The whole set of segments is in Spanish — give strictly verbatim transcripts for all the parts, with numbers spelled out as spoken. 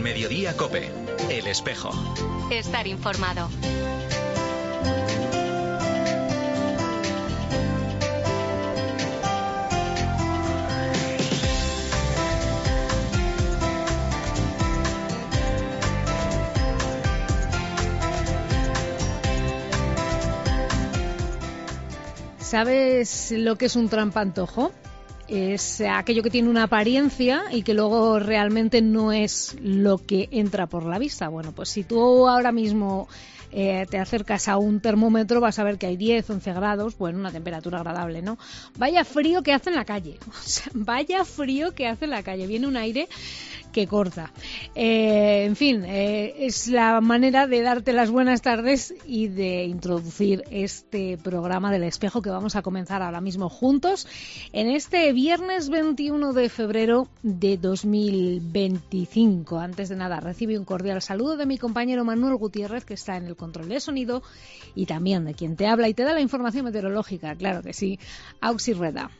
Mediodía COPE, El Espejo. Estar informado. ¿Sabes lo que es un trampantojo? Es aquello que tiene una apariencia y que luego realmente no es lo que entra por la vista. Bueno, pues si tú ahora mismo eh, te acercas a un termómetro vas a ver que hay diez, once grados, bueno, una temperatura agradable, ¿no? Vaya frío que hace en la calle, o sea, vaya frío que hace en la calle, viene un aire que corta. Eh, en fin, eh, es la manera de darte las buenas tardes y de introducir este programa del Espejo que vamos a comenzar ahora mismo juntos en este viernes veintiuno de febrero de dos mil veinticinco. Antes de nada, recibe un cordial saludo de mi compañero Manuel Gutiérrez, que está en el control de sonido, y también de quien te habla y te da la información meteorológica, claro que sí, Auxi Reda.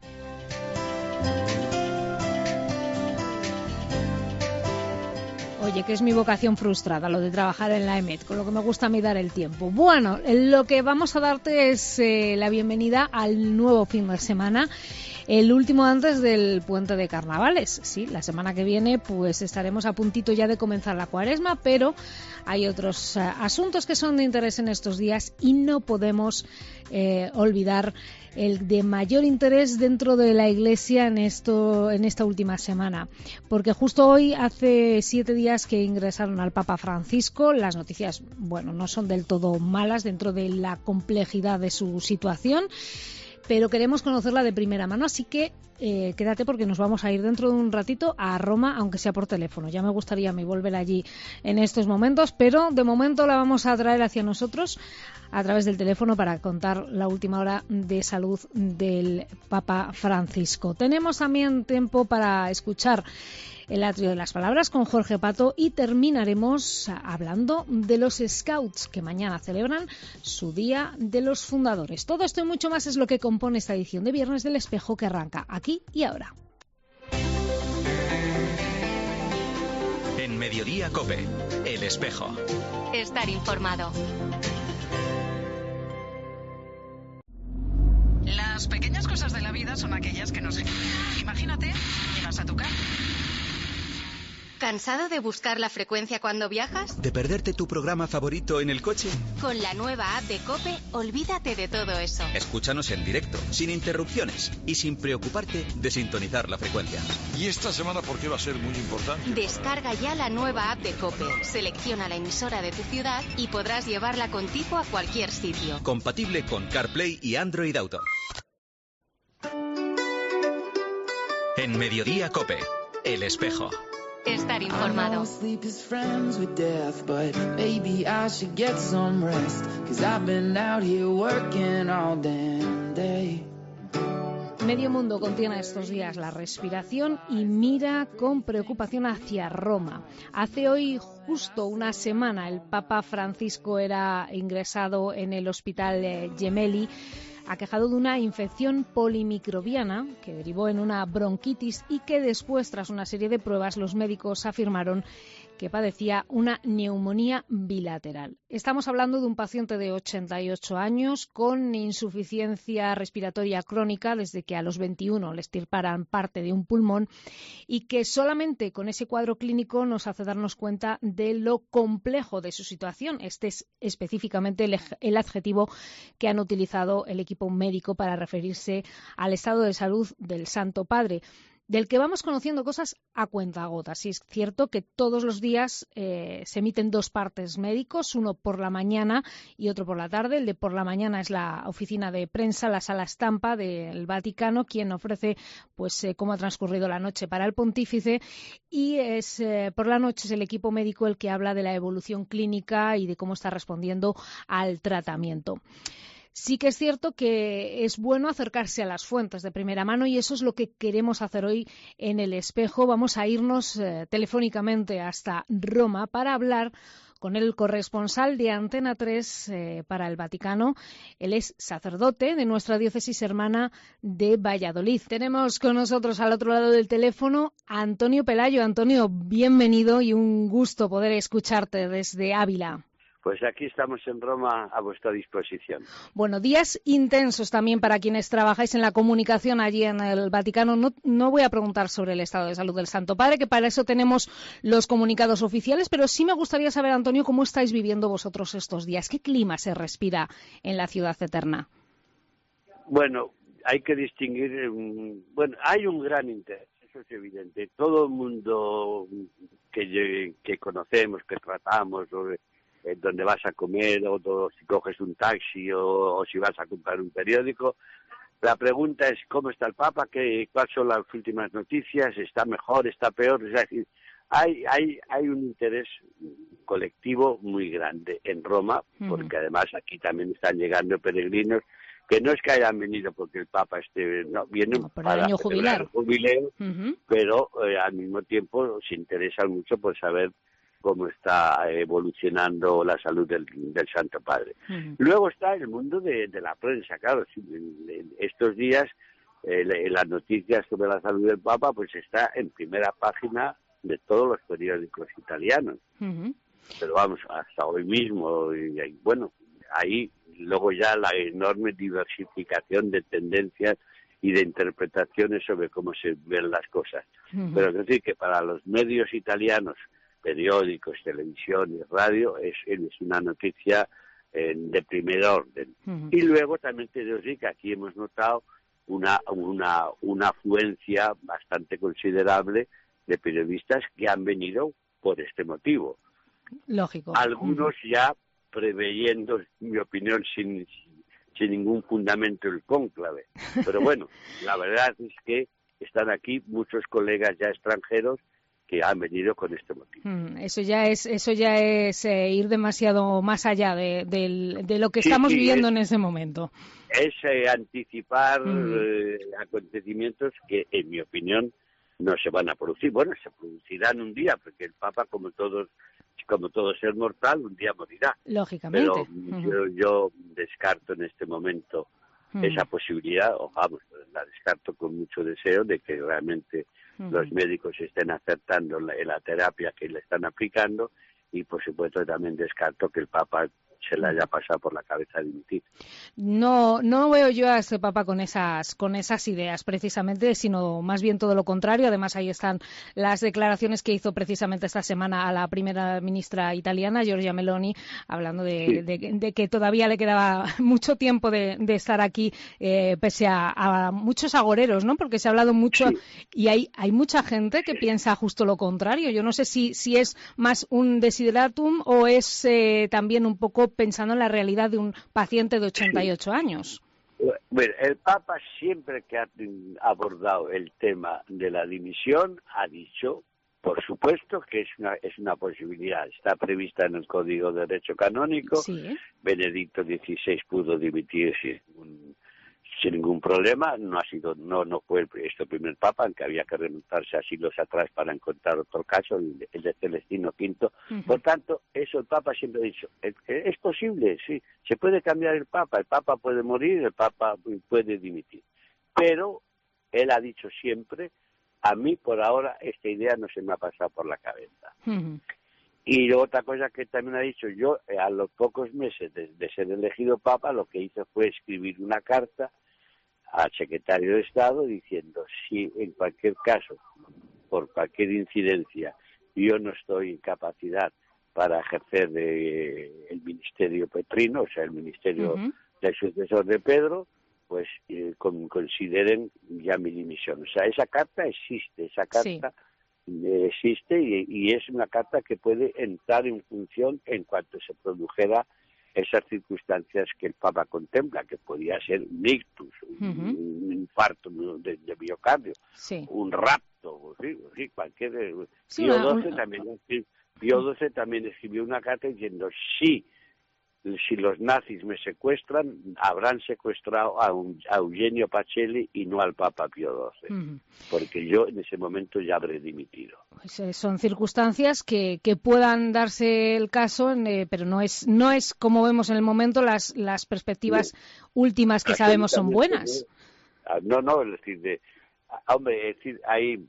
Oye, que es mi vocación frustrada, lo de trabajar en la EMET, con lo que me gusta a mí dar el tiempo. Bueno, lo que vamos a darte es eh, la bienvenida al nuevo fin de semana, el último antes del puente de carnavales. Sí, la semana que viene pues estaremos a puntito ya de comenzar la cuaresma, pero hay otros uh, asuntos que son de interés en estos días y no podemos eh, olvidar el de mayor interés dentro de la Iglesia en esto, en esta última semana, porque justo hoy hace siete días que ingresaron al Papa Francisco. Las noticias, bueno, no son del todo malas dentro de la complejidad de su situación, pero queremos conocerla de primera mano, así que eh, quédate porque nos vamos a ir dentro de un ratito a Roma, aunque sea por teléfono. Ya me gustaría a mí volver allí en estos momentos, pero de momento la vamos a traer hacia nosotros a través del teléfono para contar la última hora de salud del Papa Francisco. Tenemos también tiempo para escuchar el atrio de las palabras con Jorge Pato y terminaremos hablando de los Scouts, que mañana celebran su Día de los Fundadores. Todo esto y mucho más es lo que compone esta edición de Viernes del Espejo, que arranca aquí y ahora. En Mediodía COPE, El Espejo. Estar informado. Las pequeñas cosas de la vida son aquellas que nos... Imagínate, llegas a tu casa. ¿Cansado de buscar la frecuencia cuando viajas? ¿De perderte tu programa favorito en el coche? Con la nueva app de COPE, olvídate de todo eso. Escúchanos en directo, sin interrupciones y sin preocuparte de sintonizar la frecuencia. ¿Y esta semana por qué va a ser muy importante? Descarga ya la nueva app de COPE, selecciona la emisora de tu ciudad y podrás llevarla contigo a cualquier sitio. Compatible con CarPlay y Android Auto. En Mediodía COPE, El Espejo. Estar informado. Medio mundo contiene estos días la respiración y mira con preocupación hacia Roma. Hace hoy justo una semana el Papa Francisco era ingresado en el hospital Gemelli, aquejado de una infección polimicrobiana que derivó en una bronquitis y que después, tras una serie de pruebas, los médicos afirmaron que padecía una neumonía bilateral. Estamos hablando de un paciente de ochenta y ocho años con insuficiencia respiratoria crónica desde que a los veintiuno le extirparan parte de un pulmón y que solamente con ese cuadro clínico nos hace darnos cuenta de lo complejo de su situación. Este es específicamente el, el adjetivo que han utilizado el equipo médico para referirse al estado de salud del Santo Padre, del que vamos conociendo cosas a cuentagotas. Y es cierto que todos los días eh, se emiten dos partes médicos, uno por la mañana y otro por la tarde. El de por la mañana es la oficina de prensa, la sala estampa del Vaticano, quien ofrece pues eh, cómo ha transcurrido la noche para el pontífice, y es eh, por la noche es el equipo médico el que habla de la evolución clínica y de cómo está respondiendo al tratamiento. Sí que es cierto que es bueno acercarse a las fuentes de primera mano y eso es lo que queremos hacer hoy en El Espejo. Vamos a irnos eh, telefónicamente hasta Roma para hablar con el corresponsal de Antena tres eh, para el Vaticano. Él es sacerdote de nuestra diócesis hermana de Valladolid. Tenemos con nosotros al otro lado del teléfono a Antonio Pelayo. Antonio, bienvenido y un gusto poder escucharte desde Ávila. Pues aquí estamos en Roma a vuestra disposición. Bueno, días intensos también para quienes trabajáis en la comunicación allí en el Vaticano. No, no voy a preguntar sobre el estado de salud del Santo Padre, que para eso tenemos los comunicados oficiales, pero sí me gustaría saber, Antonio, cómo estáis viviendo vosotros estos días. ¿Qué clima se respira en la ciudad eterna? Bueno, hay que distinguir, bueno, hay un gran interés, eso es evidente. Todo el mundo que, que conocemos, que tratamos, sobre donde vas a comer, o, o si coges un taxi, o, o si vas a comprar un periódico. La pregunta es cómo está el Papa, qué, cuáles son las últimas noticias, está mejor, está peor. Es decir, hay, hay, hay un interés colectivo muy grande en Roma, porque uh-huh. además aquí también están llegando peregrinos, que no es que hayan venido porque el Papa esté, no, vienen no, para el año jubilar. el jubileo, uh-huh. pero eh, al mismo tiempo se interesan mucho por saber cómo está evolucionando la salud del, del Santo Padre. Uh-huh. Luego está el mundo de, de la prensa, claro. Estos días eh, las noticias sobre la salud del Papa pues está en primera página de todos los periódicos italianos. Uh-huh. Pero vamos, hasta hoy mismo, y, y bueno, ahí luego ya la enorme diversificación de tendencias y de interpretaciones sobre cómo se ven las cosas. Uh-huh. Pero es decir, que para los medios italianos, periódicos, televisión y radio, es, es una noticia eh, de primer orden. Uh-huh. Y luego también te digo que aquí hemos notado una, una, una afluencia bastante considerable de periodistas que han venido por este motivo. Lógico. Algunos uh-huh. ya preveyendo, en mi opinión, sin, sin ningún fundamento el cónclave. Pero bueno, la verdad es que están aquí muchos colegas ya extranjeros que han venido con este motivo. Mm, eso ya es eso ya es eh, ir demasiado más allá de, de, de lo que sí, estamos sí, viviendo es, en ese momento. Es eh, anticipar mm. eh, acontecimientos que, en mi opinión, no se van a producir. Bueno, se producirán un día, porque el Papa, como todos, como todo ser mortal, un día morirá. Lógicamente. Pero mm. yo, yo descarto en este momento mm. esa posibilidad, o vamos, la descarto con mucho deseo de que realmente los médicos estén acertando la, la terapia que le están aplicando, y por supuesto también descarto que el Papa se le haya pasado por la cabeza dimitir. No, no veo yo a este Papa con esas, con esas ideas precisamente, sino más bien todo lo contrario. Además, ahí están las declaraciones que hizo precisamente esta semana a la primera ministra italiana, Giorgia Meloni, hablando de, sí. de, de que todavía le quedaba mucho tiempo de, de estar aquí, eh, pese a, a muchos agoreros, ¿no? Porque se ha hablado mucho sí. y hay, hay mucha gente que piensa justo lo contrario. Yo no sé si, si es más un desideratum o es eh, también un poco pensando en la realidad de un paciente de ochenta y ocho años. Bueno, el Papa siempre que ha abordado el tema de la dimisión ha dicho, por supuesto, que es una es una posibilidad. Está prevista en el Código de Derecho Canónico. Sí. Benedicto dieciséis pudo dimitir sin ningún, sin ningún problema. No ha sido no no fue el, este primer Papa, aunque había que remontarse a siglos atrás para encontrar otro caso, el, el de Celestino quinto. Uh-huh. Por tanto, eso el Papa siempre ha dicho. Es, es posible, sí. Se puede cambiar el Papa. El Papa puede morir, el Papa puede dimitir. Pero él ha dicho siempre, a mí por ahora esta idea no se me ha pasado por la cabeza. Uh-huh. Y otra cosa que también ha dicho, yo a los pocos meses de, de ser elegido Papa, lo que hice fue escribir una carta al secretario de Estado diciendo, si en cualquier caso, por cualquier incidencia, yo no estoy en capacidad para ejercer de, el ministerio petrino, o sea, el ministerio uh-huh. del sucesor de Pedro, pues eh, con, consideren ya mi dimisión. O sea, esa carta existe, esa carta sí. eh, existe y, y es una carta que puede entrar en función en cuanto se produjera esas circunstancias que el Papa contempla, que podía ser un ictus, uh-huh. un, un infarto de, de miocardio, sí. un rapto, sí, sí, cualquier... Sí, Pío doce también, Pío doce también escribió una carta diciendo, si si los nazis me secuestran, habrán secuestrado a, un, a Eugenio Pacelli y no al Papa Pío doce, uh-huh. porque yo en ese momento ya habré dimitido. Pues, eh, son circunstancias que, que puedan darse el caso, eh, pero no es no es como vemos en el momento las las perspectivas no. últimas que sabemos son buenas. No, no, es decir, de, hombre, es decir, hay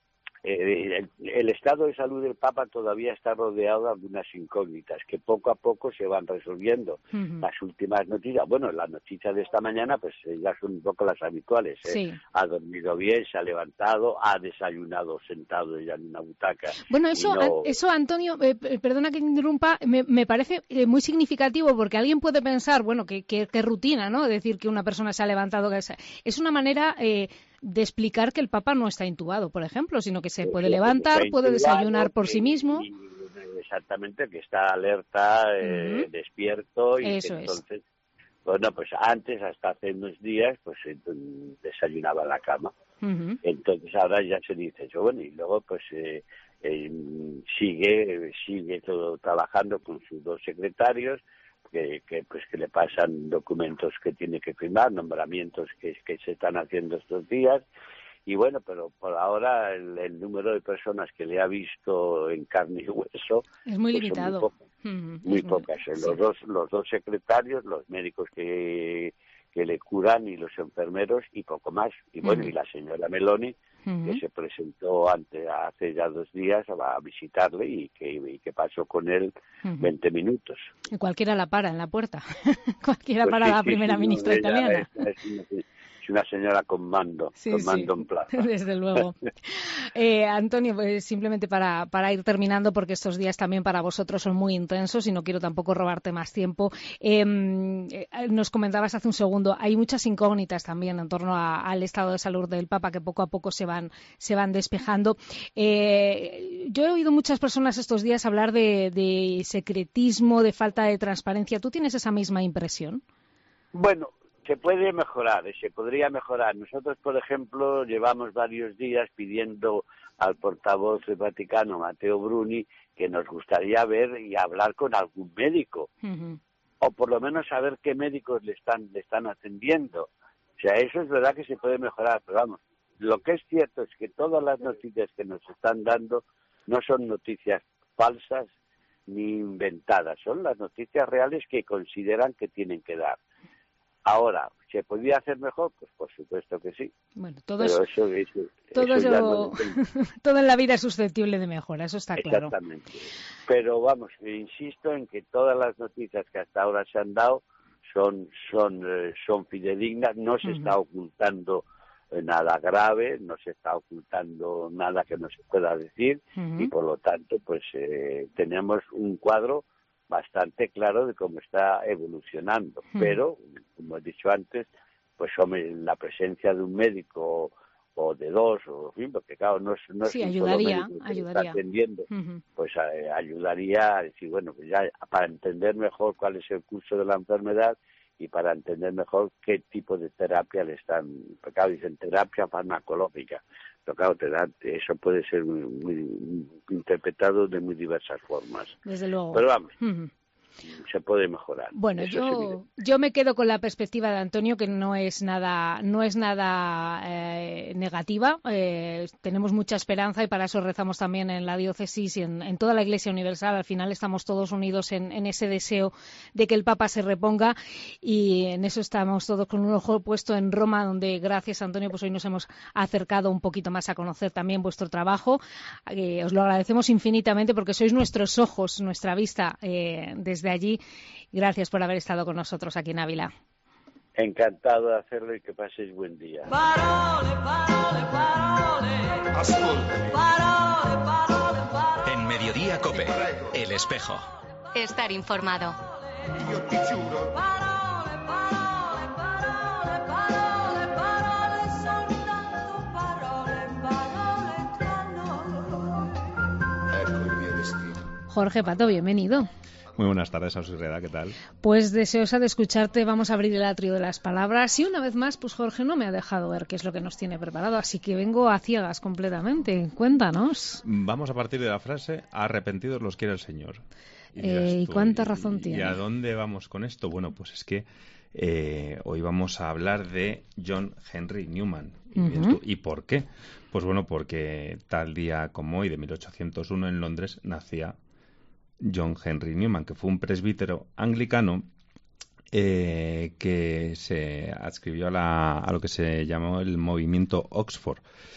Eh, el, el estado de salud del Papa todavía está rodeado de unas incógnitas que poco a poco se van resolviendo. Uh-huh. Las últimas noticias, bueno, las noticias de esta mañana pues ya son un poco las habituales. ¿eh? Sí. Ha dormido bien, se ha levantado, ha desayunado sentado ya en una butaca. Bueno, eso, no... eso Antonio, eh, perdona que interrumpa, me, me parece eh, muy significativo porque alguien puede pensar, bueno, que, que, que rutina, ¿no? Decir que una persona se ha levantado. Que es, es una manera... Eh, de explicar que el Papa no está intubado, por ejemplo, sino que se puede levantar, puede desayunar por sí mismo. Y, exactamente, que está alerta, eh, uh-huh. despierto, y Eso que entonces, es. bueno, pues antes, hasta hace unos días, pues desayunaba en la cama. Uh-huh. Entonces ahora ya se dice eso, bueno, y luego pues eh, eh, sigue, sigue todo trabajando con sus dos secretarios, Que, que pues que le pasan documentos que tiene que firmar, nombramientos que, que se están haciendo estos días, y bueno, pero por ahora el, el número de personas que le ha visto en carne y hueso es muy pues limitado, muy, poco, mm, muy pocas. Muy, los sí. dos los dos secretarios, los médicos que que le curan y los enfermeros y poco más. Y bueno, mm. y la señora Meloni, mm. que se presentó ante, hace ya dos días a visitarle y que, y que pasó con él mm. veinte minutos. Y cualquiera la para en la puerta. cualquiera pues para sí, la sí, primera sí, ministra no, italiana. Es, es, es, es una señora con mando, sí, con sí. mando en plaza. Desde luego. eh, Antonio, pues simplemente para, para ir terminando, porque estos días también para vosotros son muy intensos y no quiero tampoco robarte más tiempo. Eh, nos comentabas hace un segundo, hay muchas incógnitas también en torno a, al estado de salud del Papa que poco a poco se van, se van despejando. Eh, yo he oído muchas personas estos días hablar de, de secretismo, de falta de transparencia. ¿Tú tienes esa misma impresión? Bueno, se puede mejorar, se podría mejorar. Nosotros, por ejemplo, llevamos varios días pidiendo al portavoz del Vaticano, Matteo Bruni, que nos gustaría ver y hablar con algún médico, uh-huh. o por lo menos saber qué médicos le están le están atendiendo. O sea, eso es verdad que se puede mejorar, pero vamos, lo que es cierto es que todas las noticias que nos están dando no son noticias falsas ni inventadas, son las noticias reales que consideran que tienen que dar. Ahora, ¿se podía hacer mejor? Pues por supuesto que sí. Bueno, todo, Pero es, eso, eso, todo, eso eso, no todo en la vida es susceptible de mejora, eso está claro. Exactamente. Pero vamos, insisto en que todas las noticias que hasta ahora se han dado son son eh, son fidedignas, no se uh-huh. está ocultando eh, nada grave, no se está ocultando nada que no se pueda decir uh-huh. y por lo tanto pues eh, tenemos un cuadro bastante claro de cómo está evolucionando, hmm. pero, como he dicho antes, pues hombre, la presencia de un médico o de dos, o en fin, porque claro, no es, no sí, es ayudaría, un solo médico que ayudaría. está atendiendo, uh-huh. pues eh, ayudaría a decir, bueno, pues ya para entender mejor cuál es el curso de la enfermedad y para entender mejor qué tipo de terapia le están, porque claro, dicen terapia farmacológica, pero claro, te da, eso puede ser muy, muy interpretado de muy diversas formas. Desde luego. Pero vamos, uh-huh. se puede mejorar. Bueno, yo yo me quedo con la perspectiva de Antonio, que no es nada no es nada eh, negativa. Eh, tenemos mucha esperanza y para eso rezamos también en la diócesis y en, en toda la Iglesia Universal. Al final estamos todos unidos en, en ese deseo de que el Papa se reponga y en eso estamos todos con un ojo puesto en Roma, donde gracias, Antonio, pues hoy nos hemos acercado un poquito más a conocer también vuestro trabajo. Eh, os lo agradecemos infinitamente porque sois nuestros ojos, nuestra vista eh, desde de allí. Gracias por haber estado con nosotros aquí en Ávila. Encantado de hacerlo y que paséis buen día. Parole, parole, parole. Parole, parole, parole. En Mediodía COPE, El Espejo. Estar informado. Io ti giuro. Parole, parole, parole, parole, parole, soltanto parole, parole tra noi. Ecco il mio destino. Jorge Pato, bienvenido. Muy buenas tardes, Auxirreda, ¿qué tal? Pues deseosa de escucharte, vamos a abrir el atrio de las palabras y una vez más, pues Jorge no me ha dejado ver qué es lo que nos tiene preparado, así que vengo a ciegas completamente. Cuéntanos. Vamos a partir de la frase, arrepentidos los quiere el Señor. Y, Eh, ¿y tú, cuánta ¿y- razón ¿Y tiene? a dónde vamos con esto? Bueno, pues es que eh, hoy vamos a hablar de John Henry Newman. ¿Y, bien Ujú. tú, ¿y por qué? Pues bueno, porque tal día como hoy, de mil ochocientos uno, en Londres, nacía John Henry Newman, que fue un presbítero anglicano eh, que se adscribió a, la- a lo que se llamó el movimiento Oxford.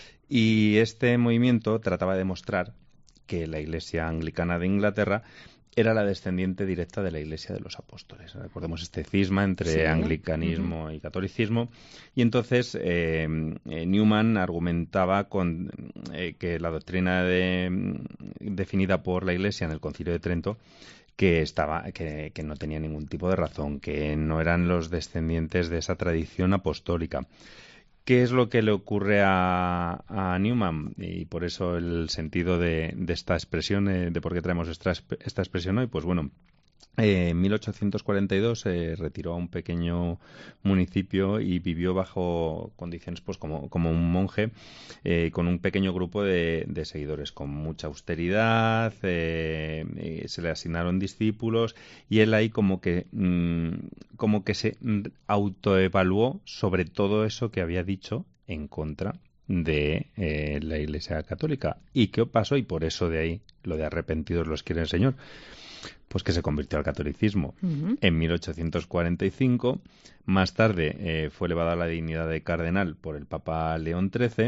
Y este movimiento trataba de demostrar que la Iglesia Anglicana de Inglaterra era la descendiente directa de la Iglesia de los Apóstoles. Recordemos este cisma entre Sí. anglicanismo y catolicismo. Y entonces eh, eh, Newman argumentaba con, eh, que la doctrina de- definida por la Iglesia en el Concilio de Trento que estaba que, que no tenía ningún tipo de razón, que no eran los descendientes de esa tradición apostólica. ¿Qué es lo que le ocurre a, a Newman? Y por eso el sentido de, de esta expresión, eh, de por qué traemos esta, esta expresión hoy. Pues bueno, eh, en mil ochocientos cuarenta y dos se retiró a un pequeño municipio y vivió bajo condiciones pues como, como un monje, eh, con un pequeño grupo de, de seguidores, con mucha austeridad, eh, eh, se le asignaron discípulos y él ahí como que, mm, como que se mm, autoevaluó sobre todo eso que había dicho en contra de eh, la Iglesia Católica. ¿Y qué pasó? Y por eso de ahí lo de arrepentidos los quiere el Señor. Pues que se convirtió al catolicismo Ujú. en mil ochocientos cuarenta y cinco. Más tarde eh, fue elevado a la dignidad de cardenal por el Papa León trece.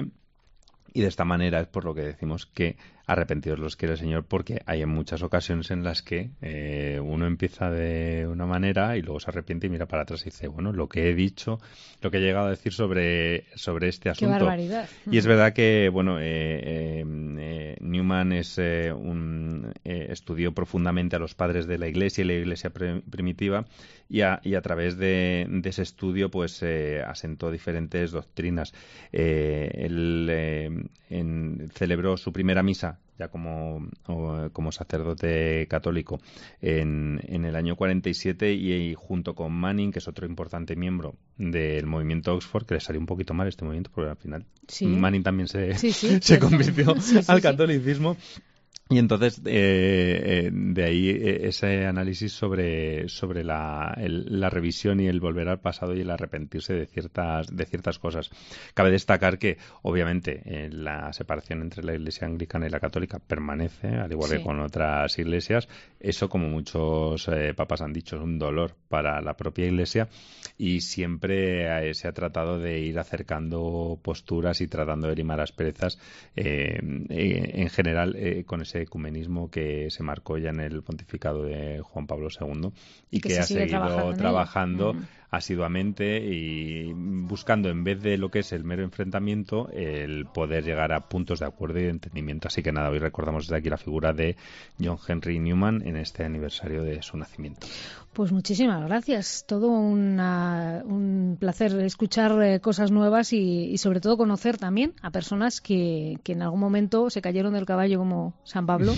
Y de esta manera es por lo que decimos que arrepentidos los quiere el Señor, porque hay en muchas ocasiones en las que eh, uno empieza de una manera y luego se arrepiente y mira para atrás y dice, bueno, lo que he dicho, lo que he llegado a decir sobre, sobre este Qué asunto. barbaridad. Y es verdad que, bueno, eh, eh, eh, Newman es eh, un, eh, estudió profundamente a los padres de la Iglesia y la Iglesia pre- primitiva y a, y a través de, de ese estudio pues eh, asentó diferentes doctrinas. Eh, él eh, en- celebró su primera misa ya como, o, como sacerdote católico en, en el año cuarenta y siete y, y junto con Manning, que es otro importante miembro del movimiento Oxford, que le salió un poquito mal este movimiento porque al final Sí. Manning también se, Sí, sí, se cierto. convirtió Sí, sí, al sí. catolicismo. Y entonces, eh, eh, de ahí eh, ese análisis sobre, sobre la, el- la revisión y el volver al pasado y el arrepentirse de ciertas, de ciertas cosas. Cabe destacar que, obviamente, eh, la separación entre la Iglesia anglicana y la católica permanece, al igual Sí. que con otras iglesias. Eso, como muchos eh, papas han dicho, es un dolor para la propia Iglesia y siempre eh, se ha tratado de ir acercando posturas y tratando de limar asperezas, eh, eh, en general, eh, con ese ecumenismo que se marcó ya en el pontificado de Juan Pablo segundo y, Y que que, se ha sigue seguido trabajando en ello. trabajando Mm. asiduamente y buscando, en vez de lo que es el mero enfrentamiento, el poder llegar a puntos de acuerdo y de entendimiento. Así que nada, hoy recordamos desde aquí la figura de John Henry Newman en este aniversario de su nacimiento. Pues muchísimas gracias. Todo una- un placer escuchar eh, cosas nuevas y, y sobre todo conocer también a personas que, que en algún momento se cayeron del caballo como San Pablo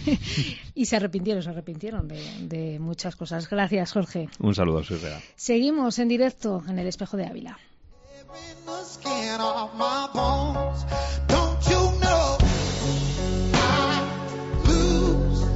y se arrepintieron, se arrepintieron de, de muchas cosas. Gracias, Jorge. Un saludo, soy Rea. Seguimos en directo en el Espejo de Ávila. Skin off my bones. Don't you know I lose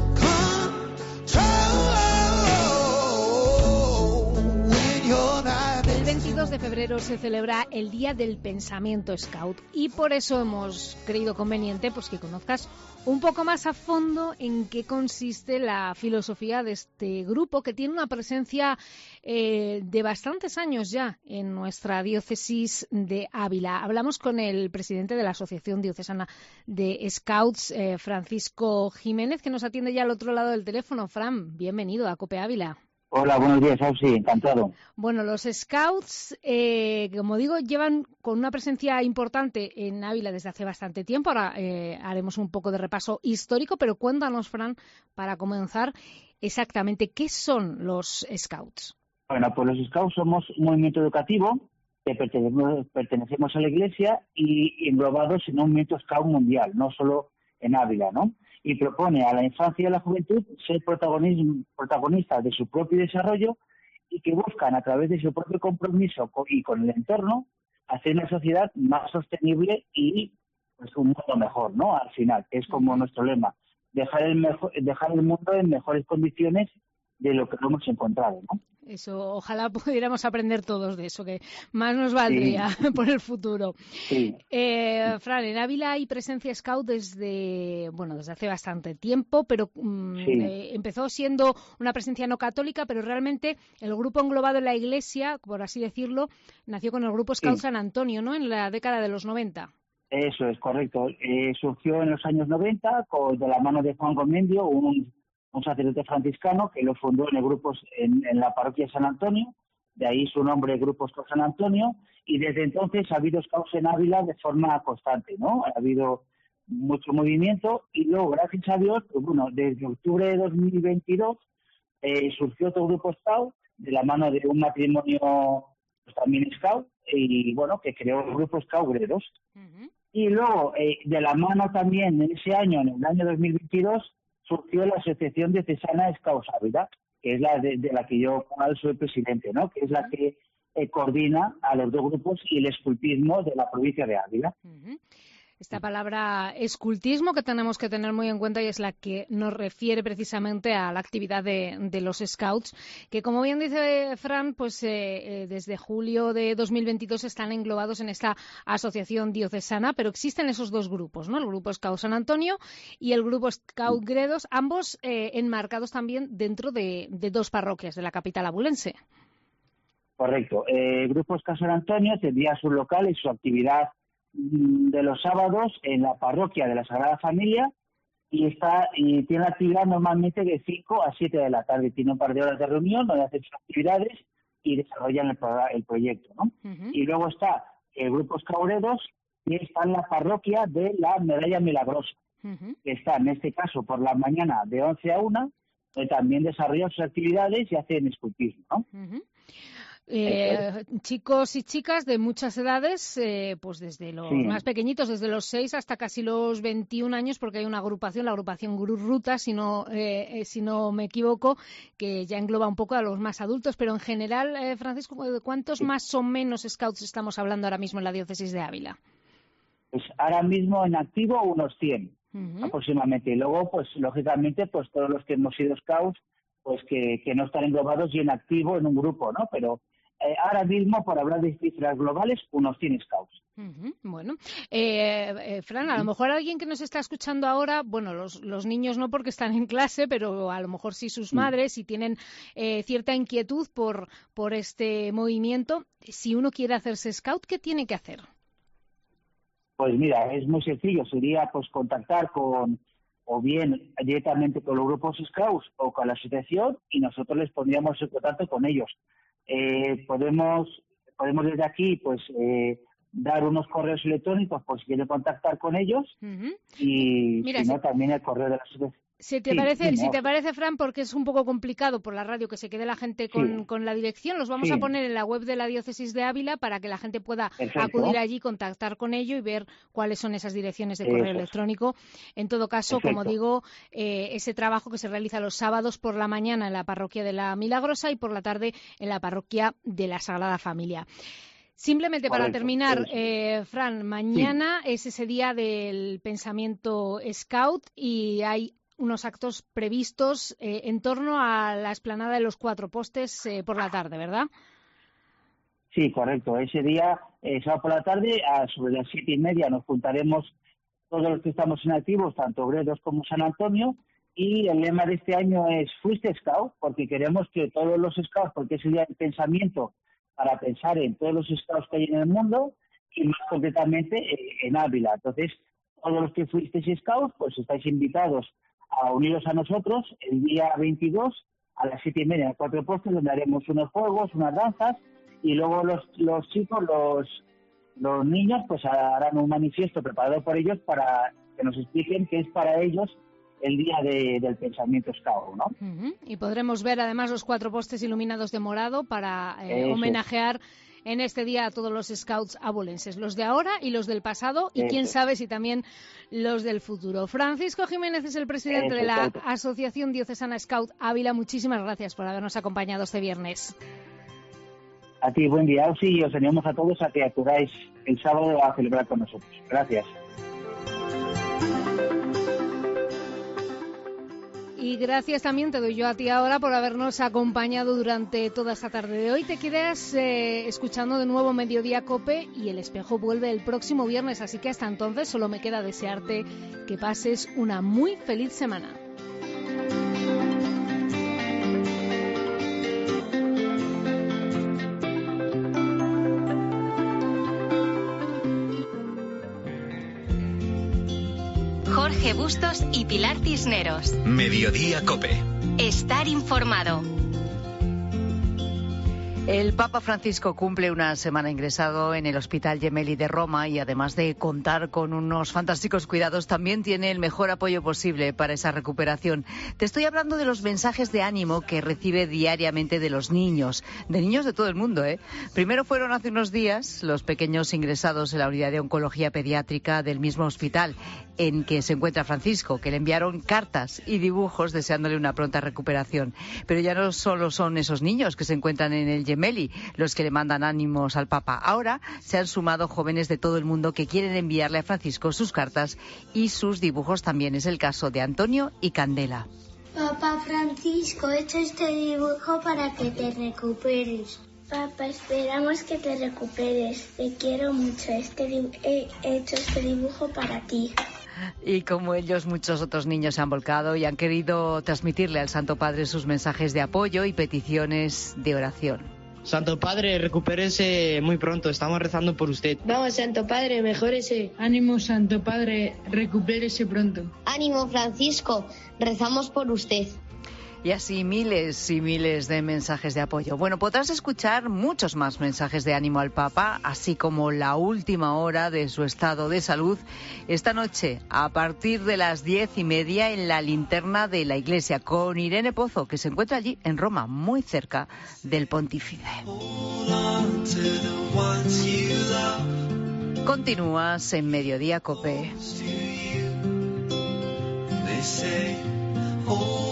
control when you're not El veintidós de febrero se celebra el Día del Pensamiento Scout y por eso hemos creído conveniente pues que conozcas un poco más a fondo en qué consiste la filosofía de este grupo que tiene una presencia eh, de bastantes años ya en nuestra diócesis de Ávila. Hablamos con el presidente de la Asociación Diocesana de Scouts, eh, Francisco Jiménez, que nos atiende ya al otro lado del teléfono. Fran, bienvenido a COPE Ávila. Hola, buenos días, Ausi, encantado. Bueno, los Scouts, eh, como digo, llevan con una presencia importante en Ávila desde hace bastante tiempo. Ahora eh, haremos un poco de repaso histórico, pero cuéntanos, Fran, para comenzar, exactamente qué son los Scouts. Bueno, pues los Scouts somos un movimiento educativo que pertenecemos, pertenecemos a la Iglesia y englobados en un movimiento Scout mundial, no solo en Ávila, ¿no? Y propone a la infancia y a la juventud ser protagonistas de su propio desarrollo y que buscan a través de su propio compromiso y con el entorno hacer una sociedad más sostenible y pues un mundo mejor, ¿no? Al final, que es como nuestro lema, dejar el mejor, dejar el mundo en mejores condiciones de lo que lo hemos encontrado, ¿no? Eso, ojalá pudiéramos aprender todos de eso, que más nos valdría sí. por el futuro. Sí. Eh, Fran, en Ávila hay presencia scout desde, bueno, desde hace bastante tiempo, pero um, sí. eh, empezó siendo una presencia no católica, pero realmente el grupo englobado en la Iglesia, por así decirlo, nació con el grupo Scout sí. San Antonio, ¿no?, en la década de los noventa. Eso es correcto. Eh, surgió en los años noventa con, de la mano de Juan Gomendio, un un sacerdote franciscano que lo fundó en el grupo en, en la parroquia de San Antonio, de ahí su nombre, Grupo Scout San Antonio, y desde entonces ha habido scouts en Ávila de forma constante, ¿no? Ha habido mucho movimiento y luego, gracias a Dios, pues bueno, desde octubre de dos mil veintidós eh, surgió otro grupo scout de la mano de un matrimonio pues, también scout y bueno, que creó el grupo Scout Gredos. Uh-huh. Y luego, eh, de la mano también en ese año, en el año dos mil veintidós, surgió la Asociación Diocesana Scouts Ávila, que es la de, de la que yo soy presidente, ¿no? Que es la que eh, coordina a los dos grupos y el escultismo de la provincia de Ávila. Uh-huh. Esta palabra escultismo que tenemos que tener muy en cuenta y es la que nos refiere precisamente a la actividad de, de los scouts, que como bien dice Fran, pues eh, eh, desde julio de dos mil veintidós están englobados en esta asociación diocesana, pero existen esos dos grupos, ¿no? El grupo Scout San Antonio y el grupo Scout Gredos, ambos eh, enmarcados también dentro de, de dos parroquias de la capital abulense. Correcto. Eh, el grupo Scout San Antonio tendría su local y su actividad de los sábados en la parroquia de la Sagrada Familia y está y tiene actividad normalmente de cinco a siete de la tarde. Tiene un par de horas de reunión donde hacen sus actividades y desarrollan el, el proyecto, ¿no? Uh-huh. Y luego está el grupo Scout Gredos, que está en la parroquia de la Medalla Milagrosa, uh-huh. que está en este caso por la mañana de once a una, que también desarrollan sus actividades y hacen escultismo, ¿no? Uh-huh. Eh, chicos y chicas de muchas edades, eh, pues desde los sí. más pequeñitos, desde los seis hasta casi los veintiún años, porque hay una agrupación, la agrupación Gurú Ruta, si no, eh, si no me equivoco, que ya engloba un poco a los más adultos, pero en general, eh, Francisco, ¿de cuántos sí. más o menos scouts estamos hablando ahora mismo en la diócesis de Ávila? Pues ahora mismo en activo unos cien uh-huh. aproximadamente, y luego pues lógicamente pues todos los que hemos sido scouts pues que, que no están englobados y en activo en un grupo, ¿no? Pero Eh, ahora mismo, por hablar de cifras globales, unos cien scouts. Uh-huh. Bueno, eh, eh, Fran, a lo mejor alguien que nos está escuchando ahora, bueno, los, los niños no porque están en clase, pero a lo mejor sí sus madres, si tienen eh, cierta inquietud por, por este movimiento, si uno quiere hacerse scout, ¿qué tiene que hacer? Pues mira, es muy sencillo, sería pues contactar con o bien directamente con los grupos scouts o con la asociación y nosotros les pondríamos en contacto con ellos. Eh, podemos podemos desde aquí pues eh, dar unos correos electrónicos por si quieren contactar con ellos uh-huh. y Mira, si no si, también el correo de la asociación. Si te, sí, parece, si te parece, Fran, porque es un poco complicado por la radio que se quede la gente con, sí. con la dirección, los vamos sí. a poner en la web de la Diócesis de Ávila para que la gente pueda Perfecto. acudir allí, contactar con ello y ver cuáles son esas direcciones de correo Eso. electrónico. En todo caso, Perfecto. como digo, eh, ese trabajo que se realiza los sábados por la mañana en la parroquia de la Milagrosa y por la tarde en la parroquia de la Sagrada Familia. Simplemente para Correcto. terminar, eh, Fran, mañana sí. es ese día del pensamiento scout y hay unos actos previstos eh, en torno a la explanada de los Cuatro Postes eh, por la tarde, ¿verdad? Sí, correcto. Ese día, eh, sábado por la tarde, a sobre las siete y media, nos juntaremos todos los que estamos inactivos, tanto Gredos como San Antonio, y el lema de este año es Fuiste Scout, porque queremos que todos los scouts, porque es el día del pensamiento para pensar en todos los scouts que hay en el mundo, y más concretamente eh, en Ávila. Entonces, todos los que fuisteis scouts, pues estáis invitados a uniros a nosotros el día veintidós a las siete y media en Cuatro Postes, donde haremos unos juegos, unas danzas, y luego los, los chicos, los, los niños, pues harán un manifiesto preparado por ellos para que nos expliquen qué es para ellos el día de, del pensamiento scout, ¿no? Uh-huh. Y podremos ver además los Cuatro Postes iluminados de morado para eh, homenajear en este día a todos los scouts abulenses, los de ahora y los del pasado, y Eso. quién sabe si también los del futuro. Francisco Jiménez es el presidente Eso, de la exacto. Asociación Diocesana Scout Ávila. Muchísimas gracias por habernos acompañado este viernes. A ti, buen día, sí, y os animamos a todos a que acudáis el sábado a celebrar con nosotros. Gracias. Y gracias también te doy yo a ti ahora por habernos acompañado durante toda esta tarde de hoy. Te quedas eh, escuchando de nuevo Mediodía COPE y El Espejo vuelve el próximo viernes, así que hasta entonces solo me queda desearte que pases una muy feliz semana. Jorge Bustos y Pilar Cisneros. Mediodía COPE. Estar informado. El Papa Francisco cumple una semana ingresado en el Hospital Gemelli de Roma y además de contar con unos fantásticos cuidados, también tiene el mejor apoyo posible para esa recuperación. Te estoy hablando de los mensajes de ánimo que recibe diariamente de los niños, de niños de todo el mundo, ¿eh? Primero fueron hace unos días los pequeños ingresados en la unidad de oncología pediátrica del mismo hospital en que se encuentra Francisco, que le enviaron cartas y dibujos deseándole una pronta recuperación. Pero ya no solo son esos niños que se encuentran en el Gemelli los que le mandan ánimos al Papa. Ahora se han sumado jóvenes de todo el mundo que quieren enviarle a Francisco sus cartas y sus dibujos también. Es el caso de Antonio y Candela. Papá Francisco, he hecho este dibujo para que te recuperes. Papá, esperamos que te recuperes. Te quiero mucho. Este dibu- he hecho este dibujo para ti. Y como ellos, muchos otros niños se han volcado y han querido transmitirle al Santo Padre sus mensajes de apoyo y peticiones de oración. Santo Padre, recupérese muy pronto, estamos rezando por usted. Vamos, Santo Padre, mejórese. Ánimo, Santo Padre, recupérese pronto. Ánimo, Francisco, rezamos por usted. Y así miles y miles de mensajes de apoyo. Bueno, podrás escuchar muchos más mensajes de ánimo al Papa, así como la última hora de su estado de salud, esta noche a partir de las diez y media en la linterna de la iglesia, con Irene Pozo, que se encuentra allí en Roma, muy cerca del Pontífice. Continúas en Mediodía COPE.